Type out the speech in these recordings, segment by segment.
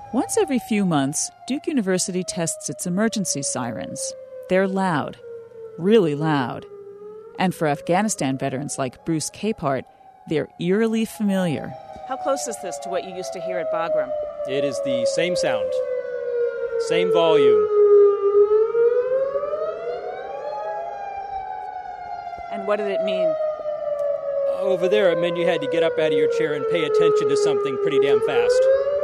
Once every few months, Duke University tests its emergency sirens. They're loud, really loud. And for Afghanistan veterans like Bruce Capehart, they're eerily familiar. How close is this to what you used to hear at Bagram? It is the same sound, same volume. And what did it mean? Over there, it meant you had to get up out of your chair and pay attention to something pretty damn fast.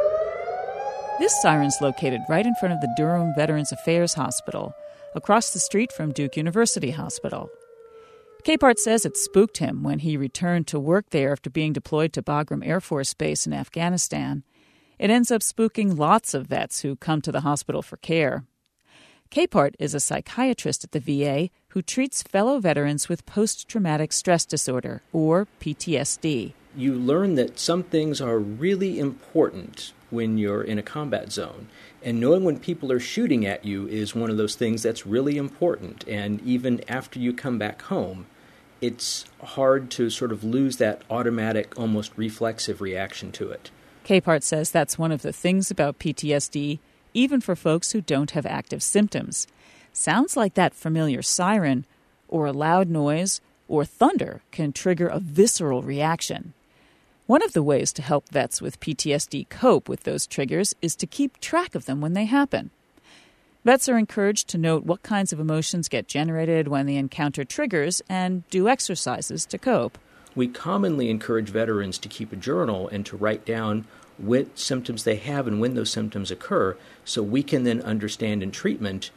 This siren's located right in front of the Durham Veterans Affairs Hospital, across the street from Duke University Hospital. Capehart says it spooked him when he returned to work there after being deployed to Bagram Air Force Base in Afghanistan. It ends up spooking lots of vets who come to the hospital for care. Capehart is a psychiatrist at the VA who treats fellow veterans with post-traumatic stress disorder, or PTSD. You learn that some things are really important when you're in a combat zone. And knowing when people are shooting at you is one of those things that's really important. And even after you come back home, it's hard to sort of lose that automatic, almost reflexive reaction to it. Capehart says that's one of the things about PTSD, even for folks who don't have active symptoms. Sounds like that familiar siren, or a loud noise, or thunder can trigger a visceral reaction. One of the ways to help vets with PTSD cope with those triggers is to keep track of them when they happen. Vets are encouraged to note what kinds of emotions get generated when they encounter triggers and do exercises to cope. We commonly encourage veterans to keep a journal and to write down what symptoms they have and when those symptoms occur, so we can then understand in treatment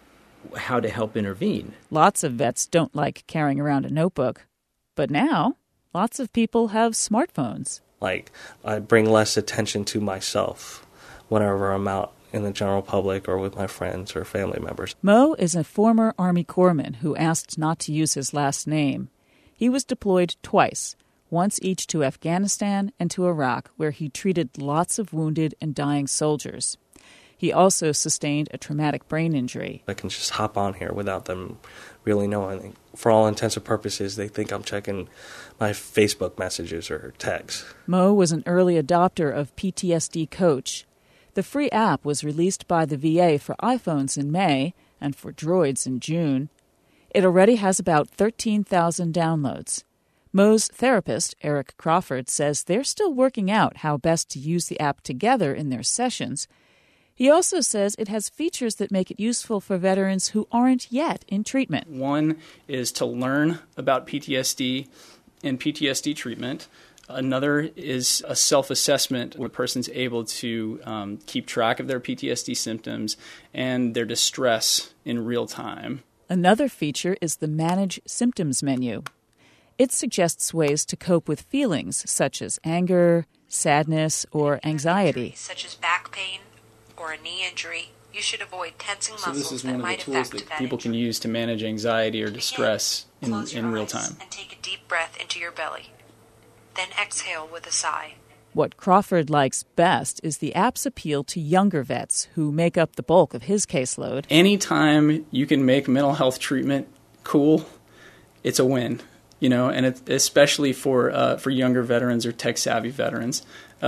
how to help intervene. Lots of vets don't like carrying around a notebook, but now lots of people have smartphones. I bring less attention to myself whenever I'm out in the general public or with my friends or family members. Mo is a former Army corpsman who asked not to use his last name. He was deployed twice, once each to Afghanistan and to Iraq, where he treated lots of wounded and dying soldiers. He also sustained a traumatic brain injury. I can just hop on here without them really knowing. For all intents and purposes, they think I'm checking my Facebook messages or texts. Mo was an early adopter of PTSD Coach. The free app was released by the VA for iPhones in May and for Droids in June. It already has about 13,000 downloads. Mo's therapist, Eric Crawford, says they're still working out how best to use the app together in their sessions. He also says it has features that make it useful for veterans who aren't yet in treatment. One is to learn about PTSD and PTSD treatment. Another is a self-assessment where a person's able to keep track of their PTSD symptoms and their distress in real time. Another feature is the Manage Symptoms menu. It suggests ways to cope with feelings such as anger, sadness, or anxiety. Such as back pain or a knee injury, you should avoid tensing muscles that might affect that injury. So this is one of the tools that people can use to manage anxiety or distress in real time. And take a deep breath into your belly. Then exhale with a sigh. What Crawford likes best is the app's appeal to younger vets who make up the bulk of his caseload. Anytime you can make mental health treatment cool, it's a win. And especially for younger veterans or tech-savvy veterans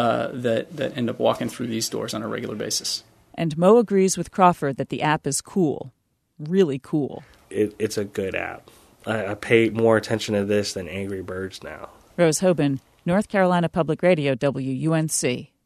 that end up walking through these doors on a regular basis. And Mo agrees with Crawford that the app is cool, really cool. It's a good app. I pay more attention to this than Angry Birds now. Rose Hoban, North Carolina Public Radio, WUNC.